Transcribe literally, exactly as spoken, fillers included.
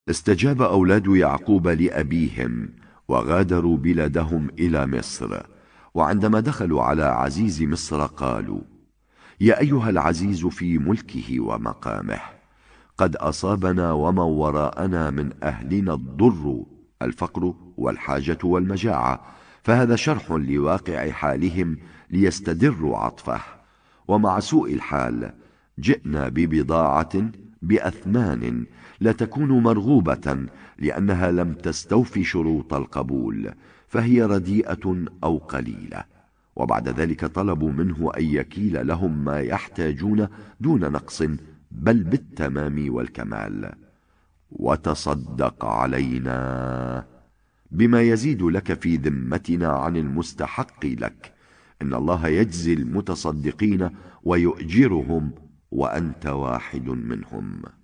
استجاب أولاد يعقوب لأبيهم وغادروا بلادهم إلى مصر. وعندما دخلوا على عزيز مصر قالوا: يا أيها العزيز في ملكه ومقامه، قد أصابنا ومن وراءنا من أهلنا الضر، الفقر والحاجة والمجاعة. فهذا شرح لواقع حالهم ليستدروا عطفه. ومع سوء الحال جئنا ببضاعة بأثمان لا تكون مرغوبة، لأنها لم تستوفي شروط القبول، فهي رديئة أو قليلة. وبعد ذلك طلبوا منه أن يكيل لهم ما يحتاجون دون نقص، بل بالتمام والكمال. وتصدق علينا بما يزيد لك في ذمتنا عن المستحق لك، إن الله يجزي المتصدقين ويؤجرهم، وأنت واحد منهم.